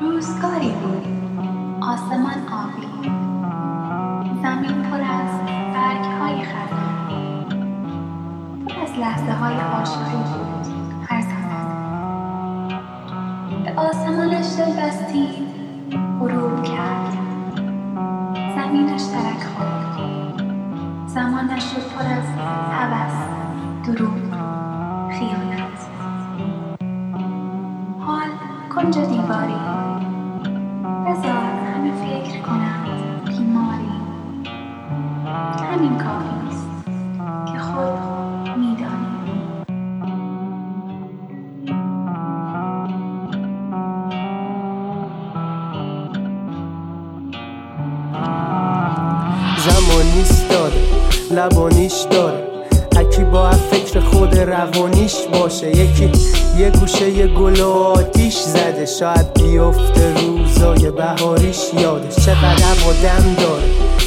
روزگاری بود، آسمان آبی، زمین پر از برگ‌های خزان، پر از لحظه‌های عاشقی بود هر زمان. به آسمانش دل بستید، غروب کرد، زمینش ترک خورد، زمانش شد پر از هوس، دروغ، خیانت. حال کنج دیواری، بذار همه فکر کنند بیماری. همین کافیست که خود میدانی. زمانیست داره، لبانیش داره، هکی با فکر خود روانیش باشه. یکی یه گوشه یه گل و آتیش زده، شاید بیفته روزای بهاریش یادش. چقدر آدم داره،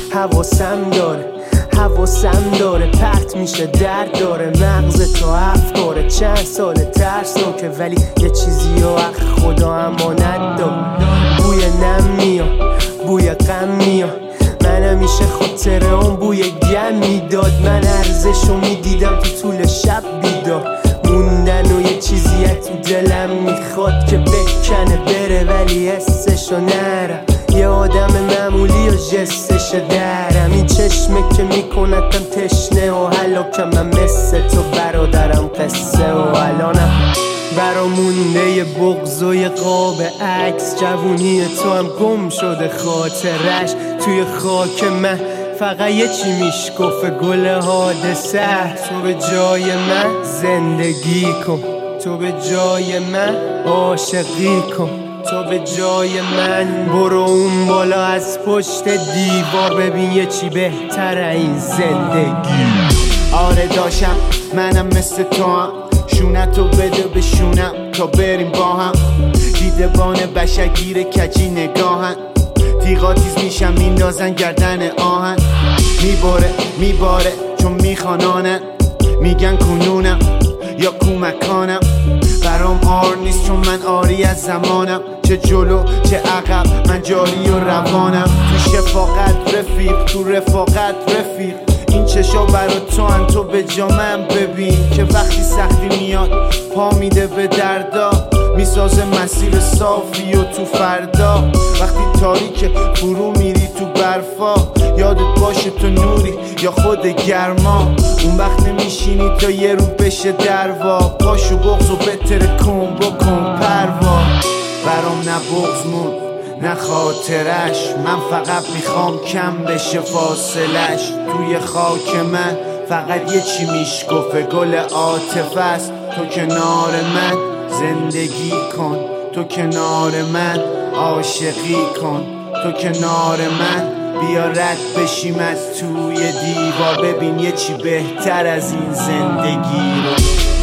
حواسم داره، پرت میشه درد داره، مغز تو افکاره. چند سال ترسناکه ولی یه چیزی و خدا امانت داره. بوی نم میاد، بوی غم میاد، من همیشه خاطره اون بوی گم میداد. من ارزشو میدیدم تو طول شب بیدار موندن و یه چیزی تو دلم میخواد که بکنه بره ولی حسشو نرم. یه آدم معمولی و جستش درم، این چشمه که میکنتم تشنه و هلاکم. من مثل تو برادرم قصه و الانم برا مونده یه بغض و یه قاب عکس. جوونی تو هم گم شده خاطرش توی خاک من. فقط یه چی میشکفه گل حادثه. تو به جای من زندگی کن، تو به جای من عاشقی کن، تو به جای من برو اون بالا از پشت دیوار ببین یه چی بهتره این زندگی. آره داشتم منم مثل تو هم، شونتو بده به شونم تا بریم با هم. دیدبان بشگیر کجی نگاهن، تیغا تیز میشم میندازن گردن آهن. میباره چون میخوانانن، میگن کنونم یا کومکانم. برام آر نیست چون من آری از زمانم، چه جلو چه عقب من جاری و روانم. تو شفاقت رفیق، تو رفاقت رفیق، این چشا برا تو هم تو به جا من ببین که وقتی سختی میاد پا میده به دردا، میسازه مسیر صافی و تو فردا. وقتی تاریک فرو میری تو برفا، یادت باشه تو نوری یا خود گرما. اون وقت نمیشینی تا یه رو بشه دروا، پاشو بغض و بتره کن بکن پروا. برام نه بغض مون نه خاطرش، من فقط میخوام کم بشه فاصلش. توی خاک من فقط یه چی میشکفه گل عاطفه است. تو کنار من زندگی کن، تو کنار من عاشقی کن، تو کنار من بیا رد بشیم از توی دیوار ببین یه چی بهتر از این زندگی رو.